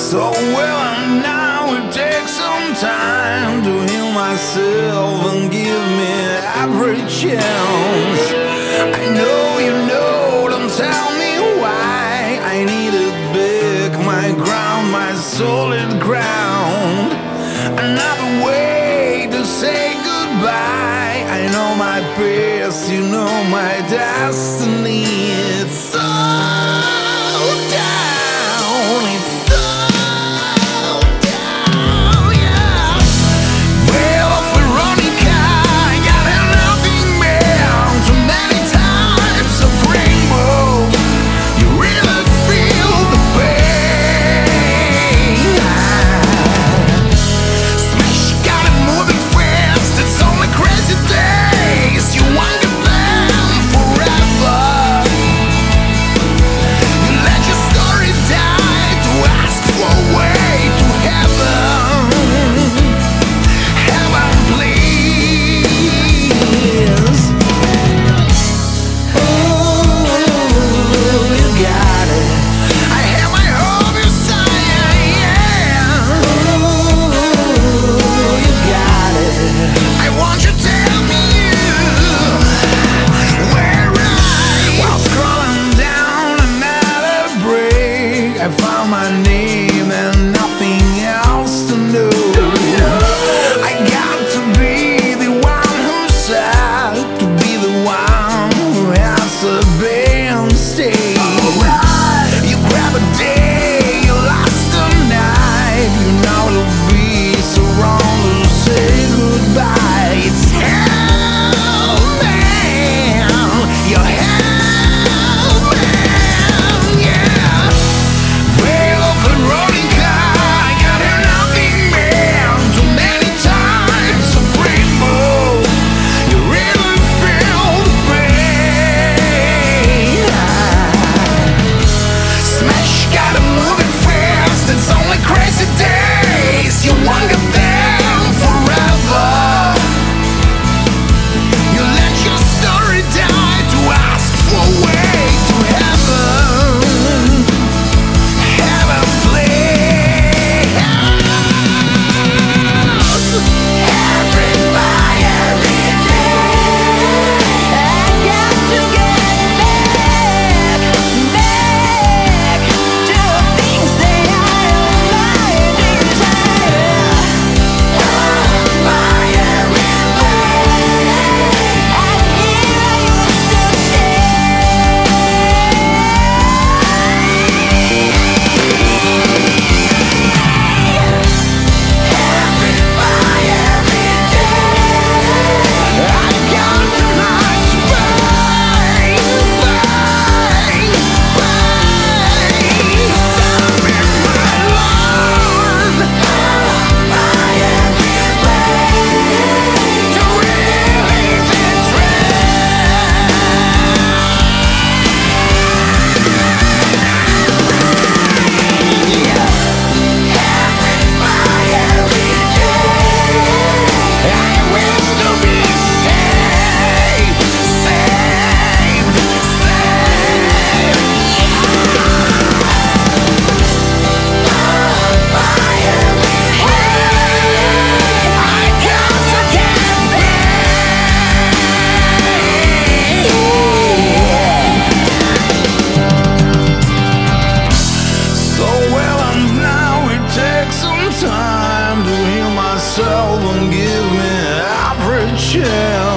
So well, and now it takes some time to heal myself and give me every chance. I know you know, don't tell me why. I needed back my ground, my solid ground. Another way to say goodbye. I know my past, you know my destiny. It's so down, it's so down, yeah. Well, off the running car, got nothing more. Too many types of rainbow. You really feel the pain. Smash, got it moving fast. It's only crazy days. You want them forever. You let your story die to ask for a way to heaven. Heaven, please. Ooh, you got it. I have my hope inside, yeah. Ooh, you got it. I want you to tell me where while scrolling down another break, I found my name and nothing else to know. I got to be the one who's sad, to be the one who has a band stay. You grab a day, you lost a night. You know it'll be so wrong to say goodbye. It's hell, man. You're hell, man, yeah. Veil of a rolling car, got nothing man. Too many types of rainbow. You really feel the pain. Smash, got it moving fast. It's only crazy days. You want them forever. You let your story die to ask for a way to heaven. Heaven, please. Every fire in day. I got to get back to things that I desire. Fire in way. And here I used to every fire in day. I got too much pain, pain, pain. Some in my life. Fire in way. To really every fire in day. I wish to be saved, saved, saved. Fire in way. I got to get so well, and now it takes some time to heal myself and give me every chance.